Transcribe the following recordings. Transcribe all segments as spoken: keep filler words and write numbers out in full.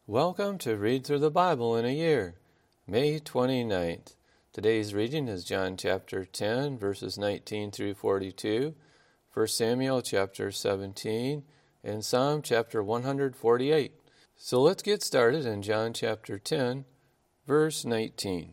Welcome to Read Through the Bible in a Year, May twenty-ninth. Today's reading is John chapter ten, verses nineteen through forty-two, First Samuel chapter seventeen, and Psalm chapter one forty-eight. So let's get started in John chapter ten, verse nineteen.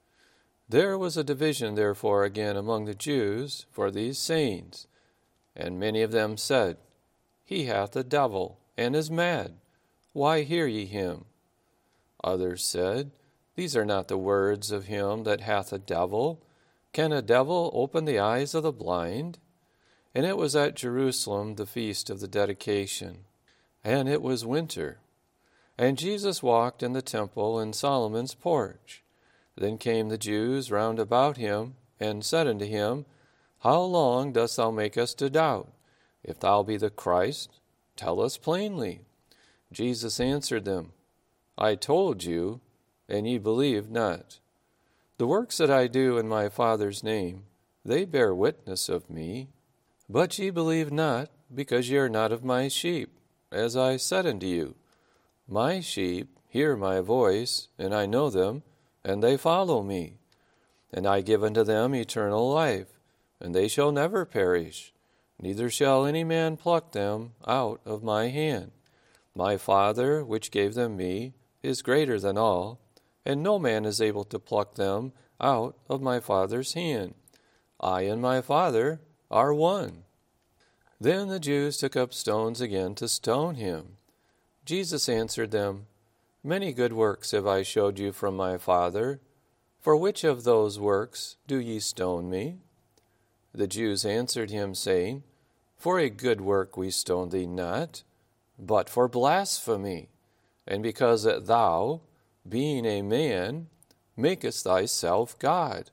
There was a division therefore again among the Jews for these sayings, and many of them said, He hath a devil, and is mad. Why hear ye him? Others said, These are not the words of him that hath a devil. Can a devil open the eyes of the blind? And it was at Jerusalem the feast of the dedication, and it was winter. And Jesus walked in the temple in Solomon's porch. Then came the Jews round about him, and said unto him, How long dost thou make us to doubt? If thou be the Christ, tell us plainly. Jesus answered them, I told you, and ye believe not. The works that I do in my Father's name, they bear witness of me. But ye believe not, because ye are not of my sheep, as I said unto you. My sheep hear my voice, and I know them, and they follow me. And I give unto them eternal life, and they shall never perish, neither shall any man pluck them out of my hand. My Father, which gave them me, is greater than all, and no man is able to pluck them out of my Father's hand. I and my Father are one. Then the Jews took up stones again to stone him. Jesus answered them, Many good works have I showed you from my Father. For which of those works do ye stone me? The Jews answered him, saying, For a good work we stone thee not, but for blasphemy, and because that thou, being a man, makest thyself God.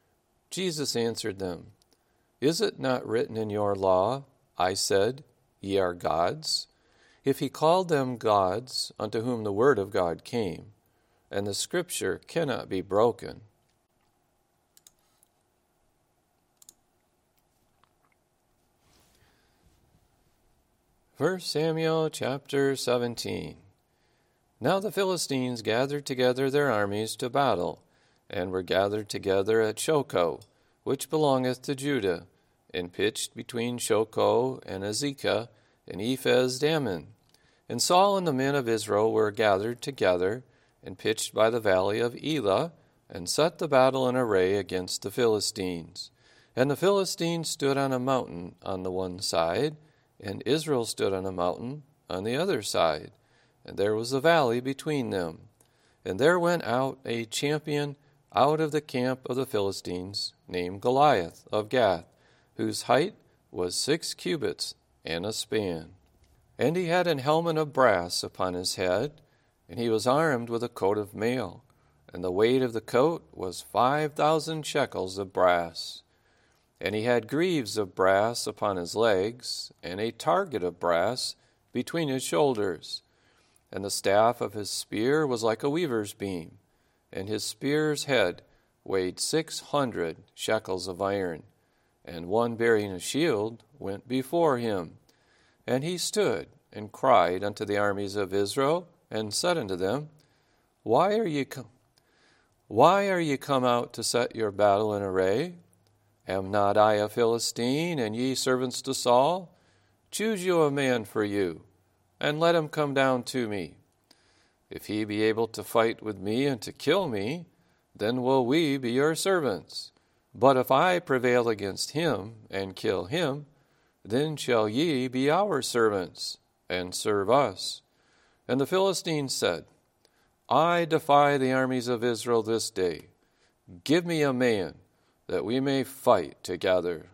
Jesus answered them, Is it not written in your law, I said, Ye are gods? If he called them gods, unto whom the word of God came, and the scripture cannot be broken. First Samuel chapter seventeen. Now the Philistines gathered together their armies to battle, and were gathered together at Shochoh, which belongeth to Judah, and pitched between Shochoh and Azekah, and Ephes-dammim. And Saul and the men of Israel were gathered together, and pitched by the valley of Elah, and set the battle in array against the Philistines. And the Philistines stood on a mountain on the one side, and Israel stood on a mountain on the other side, and there was a valley between them. And there went out a champion out of the camp of the Philistines, named Goliath of Gath, whose height was six cubits and a span. And he had an helmet of brass upon his head, and he was armed with a coat of mail, and the weight of the coat was five thousand shekels of brass. And he had greaves of brass upon his legs, and a target of brass between his shoulders. And the staff of his spear was like a weaver's beam, and his spear's head weighed six hundred shekels of iron. And one bearing a shield went before him. And he stood and cried unto the armies of Israel, and said unto them, Why are ye come? Why are ye come out to set your battle in array? Am not I a Philistine, and ye servants to Saul? Choose you a man for you, and let him come down to me. If he be able to fight with me and to kill me, then will we be your servants. But if I prevail against him and kill him, then shall ye be our servants, and serve us. And the Philistines said, I defy the armies of Israel this day. Give me a man, that we may fight together.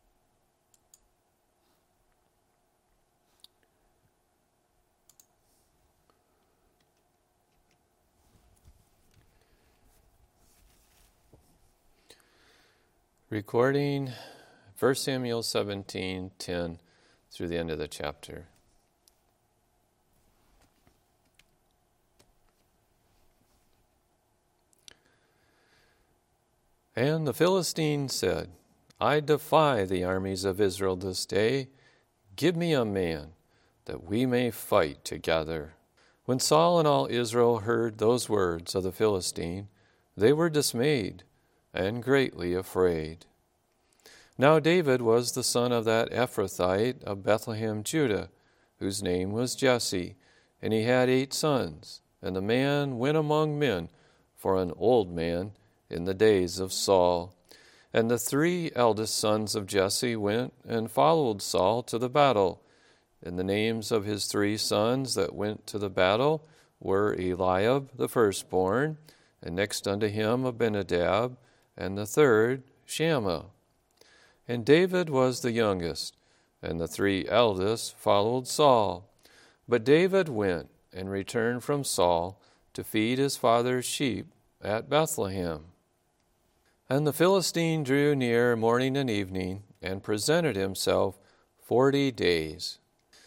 Recording First Samuel seventeen ten through the end of the chapter. And the Philistine said, I defy the armies of Israel this day. Give me a man, that we may fight together. When Saul and all Israel heard those words of the Philistine, they were dismayed and greatly afraid. Now David was the son of that Ephrathite of Bethlehem, Judah, whose name was Jesse, and he had eight sons. And the man went among men for an old man in the days of Saul. And the three eldest sons of Jesse went and followed Saul to the battle. And the names of his three sons that went to the battle were Eliab the firstborn, and next unto him Abinadab, and the third Shammah. And David was the youngest, and the three eldest followed Saul. But David went and returned from Saul to feed his father's sheep at Bethlehem. And the Philistine drew near morning and evening, and presented himself forty days.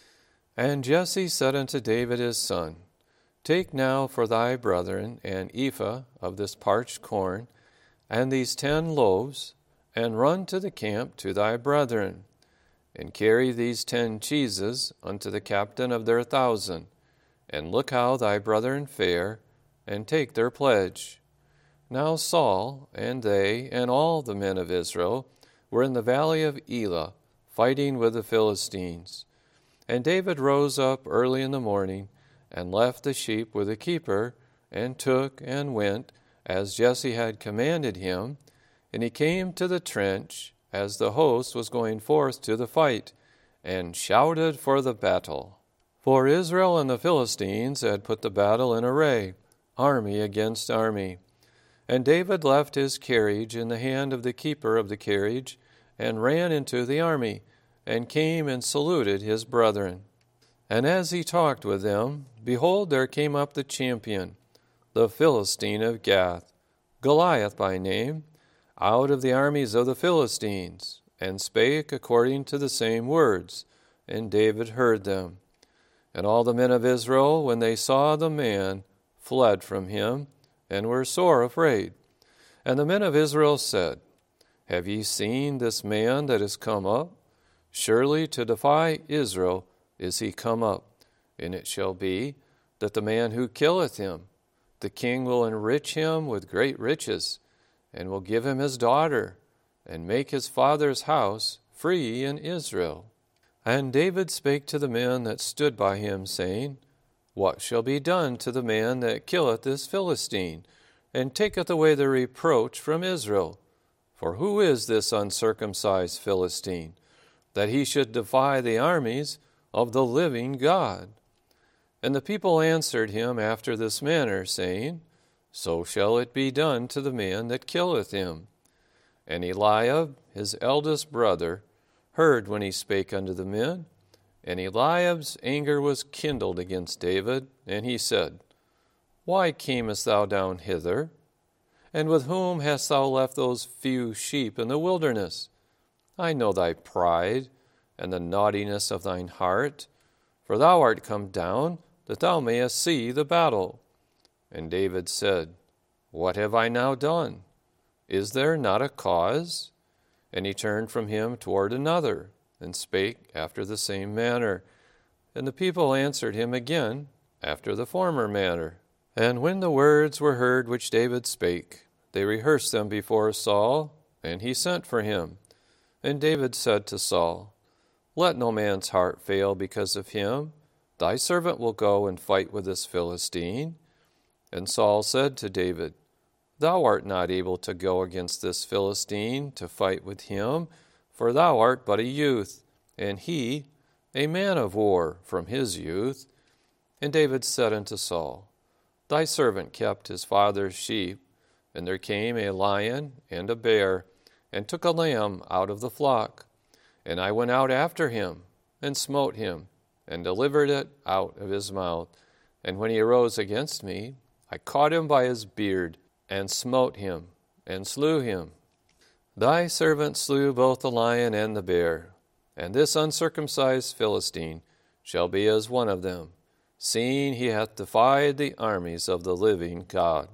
And Jesse said unto David his son, Take now for thy brethren an ephah of this parched corn, and these ten loaves, and run to the camp to thy brethren, and carry these ten cheeses unto the captain of their thousand, and look how thy brethren fare, and take their pledge. Now Saul, and they, and all the men of Israel, were in the valley of Elah, fighting with the Philistines. And David rose up early in the morning, and left the sheep with the keeper, and took and went, as Jesse had commanded him, and he came to the trench, as the host was going forth to the fight, and shouted for the battle. For Israel and the Philistines had put the battle in array, army against army. And David left his carriage in the hand of the keeper of the carriage, and ran into the army, and came and saluted his brethren. And as he talked with them, behold, there came up the champion, the Philistine of Gath, Goliath by name, out of the armies of the Philistines, and spake according to the same words, and David heard them. And all the men of Israel, when they saw the man, fled from him, and were sore afraid. And the men of Israel said, Have ye seen this man that is come up? Surely to defy Israel is he come up. And it shall be that the man who killeth him, the king will enrich him with great riches, and will give him his daughter, and make his father's house free in Israel. And David spake to the men that stood by him, saying, What shall be done to the man that killeth this Philistine, and taketh away the reproach from Israel? For who is this uncircumcised Philistine, that he should defy the armies of the living God? And the people answered him after this manner, saying, So shall it be done to the man that killeth him. And Eliab, his eldest brother, heard when he spake unto the men, and Eliab's anger was kindled against David, and he said, Why camest thou down hither? And with whom hast thou left those few sheep in the wilderness? I know thy pride, and the naughtiness of thine heart, for thou art come down, that thou mayest see the battle. And David said, What have I now done? Is there not a cause? And he turned from him toward another, and spake after the same manner. And the people answered him again after the former manner. And when the words were heard which David spake, they rehearsed them before Saul, and he sent for him. And David said to Saul, Let no man's heart fail because of him. Thy servant will go and fight with this Philistine. And Saul said to David, Thou art not able to go against this Philistine to fight with him, for thou art but a youth, and he a man of war from his youth. And David said unto Saul, Thy servant kept his father's sheep, and there came a lion and a bear, and took a lamb out of the flock. And I went out after him, and smote him, and delivered it out of his mouth. And when he arose against me, I caught him by his beard, and smote him, and slew him. Thy servant slew both the lion and the bear, and this uncircumcised Philistine shall be as one of them, seeing he hath defied the armies of the living God.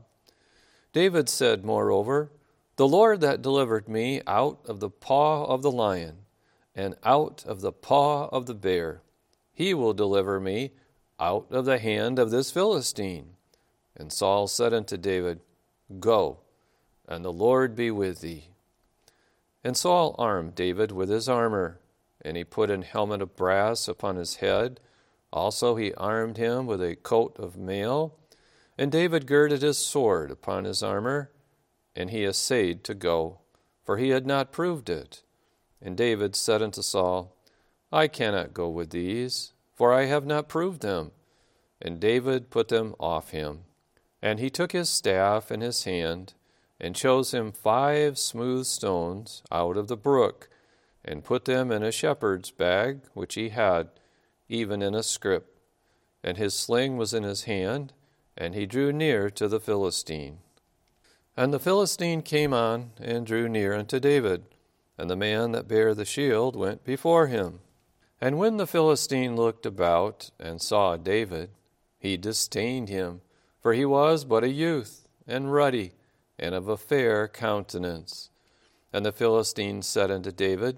David said, moreover, The Lord that delivered me out of the paw of the lion, and out of the paw of the bear, he will deliver me out of the hand of this Philistine. And Saul said unto David, Go, and the Lord be with thee. And Saul armed David with his armor, and he put an helmet of brass upon his head. Also he armed him with a coat of mail. And David girded his sword upon his armor, and he essayed to go, for he had not proved it. And David said unto Saul, I cannot go with these, for I have not proved them. And David put them off him. And he took his staff in his hand, and chose him five smooth stones out of the brook, and put them in a shepherd's bag which he had, even in a scrip. And his sling was in his hand, and he drew near to the Philistine. And the Philistine came on, and drew near unto David, and the man that bare the shield went before him. And when the Philistine looked about, and saw David, he disdained him, for he was but a youth, and ruddy, and of a fair countenance. And the Philistine said unto David,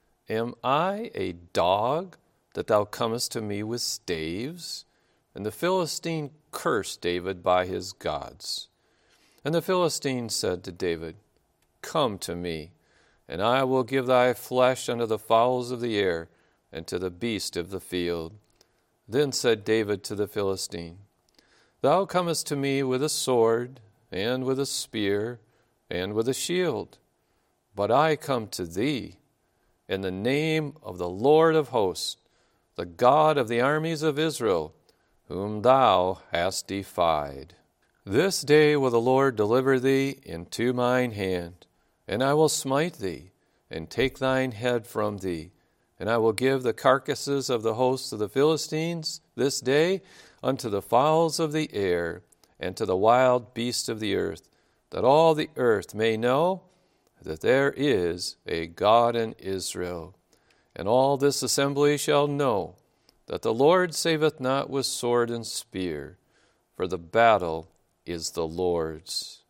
Am I a dog, that thou comest to me with staves? And the Philistine cursed David by his gods. And the Philistine said to David, Come to me, and I will give thy flesh unto the fowls of the air, and to the beast of the field. Then said David to the Philistine, Thou comest to me with a sword, and with a spear, and with a shield. But I come to thee in the name of the Lord of hosts, the God of the armies of Israel, whom thou hast defied. This day will the Lord deliver thee into mine hand, and I will smite thee, and take thine head from thee. And I will give the carcasses of the hosts of the Philistines this day unto the fowls of the air, and to the wild beasts of the earth, that all the earth may know that there is a God in Israel. And all this assembly shall know that the Lord saveth not with sword and spear, for the battle is the Lord's.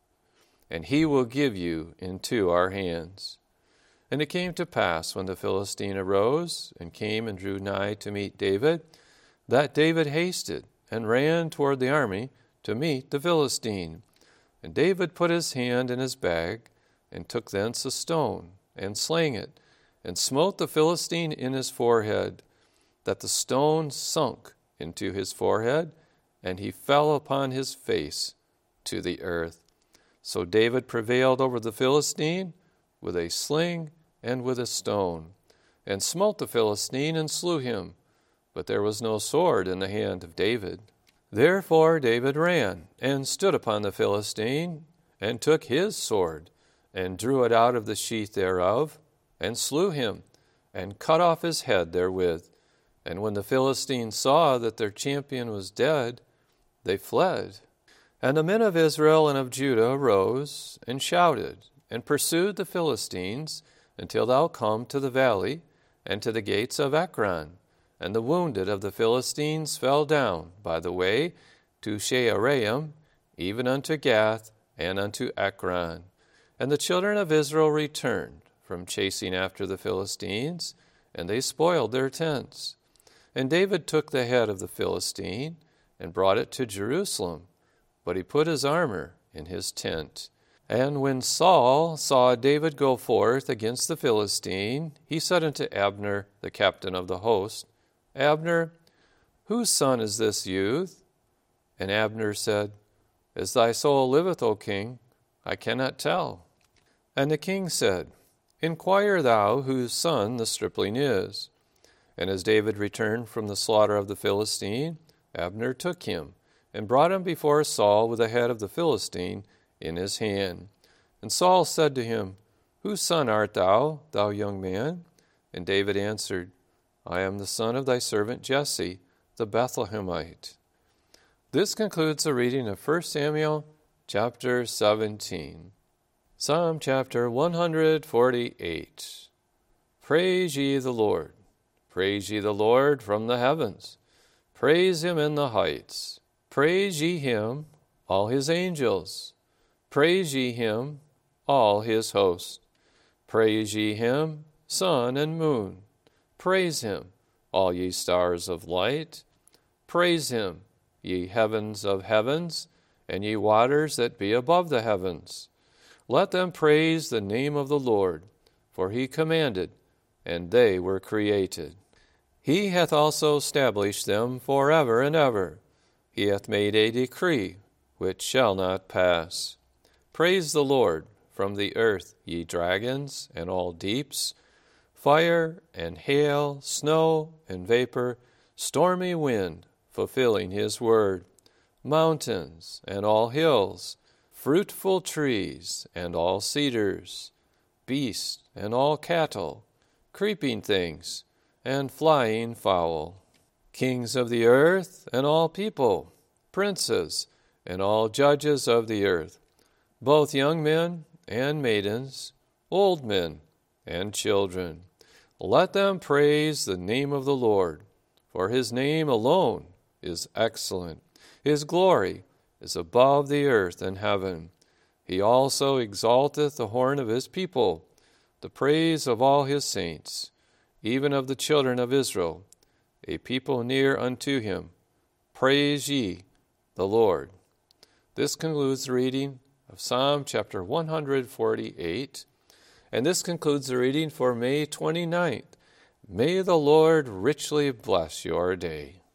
And he will give you into our hands. And it came to pass, when the Philistine arose, and came and drew nigh to meet David, that David hasted, and ran toward the army to meet the Philistine. And David put his hand in his bag, and took thence a stone, and slang it, and smote the Philistine in his forehead, that the stone sunk into his forehead, and he fell upon his face to the earth. So David prevailed over the Philistine with a sling and with a stone, and smote the Philistine and slew him. But there was no sword in the hand of David. Therefore David ran, and stood upon the Philistine, and took his sword, and drew it out of the sheath thereof, and slew him, and cut off his head therewith. And when the Philistines saw that their champion was dead, they fled. And the men of Israel and of Judah arose, and shouted, and pursued the Philistines, until thou come to the valley, and to the gates of Ekron. And the wounded of the Philistines fell down by the way to Shaaraim, even unto Gath, and unto Ekron. And the children of Israel returned from chasing after the Philistines, and they spoiled their tents. And David took the head of the Philistine, and brought it to Jerusalem, but he put his armor in his tent. And when Saul saw David go forth against the Philistine, he said unto Abner, the captain of the host, Abner, whose son is this youth? And Abner said, As thy soul liveth, O king, I cannot tell. And the king said, Inquire thou whose son the stripling is. And as David returned from the slaughter of the Philistine, Abner took him, and brought him before Saul with the head of the Philistine in his hand. And Saul said to him, Whose son art thou, thou young man? And David answered, I am the son of thy servant Jesse, the Bethlehemite. This concludes the reading of First Samuel chapter seventeen. Psalm chapter one hundred forty-eight. Praise ye the Lord. Praise ye the Lord from the heavens. Praise him in the heights. Praise ye him, all his angels. Praise ye him, all his host. Praise ye him, sun and moon. Praise him, all ye stars of light. Praise him, ye heavens of heavens, and ye waters that be above the heavens. Let them praise the name of the Lord, for he commanded, and they were created. He hath also established them forever and ever. He hath made a decree which shall not pass. Praise the Lord from the earth, ye dragons, and all deeps, fire and hail, snow and vapor, stormy wind, fulfilling his word, mountains and all hills, fruitful trees and all cedars, beasts and all cattle, creeping things and flying fowl, kings of the earth and all people, princes and all judges of the earth, both young men and maidens, old men and children. Let them praise the name of the Lord, for his name alone is excellent. His glory is above the earth and heaven. He also exalteth the horn of his people, the praise of all his saints, even of the children of Israel, a people near unto him. Praise ye the Lord. This concludes the reading of Psalm chapter one hundred forty-eight, and this concludes the reading for May twenty-ninth. May the Lord richly bless your day.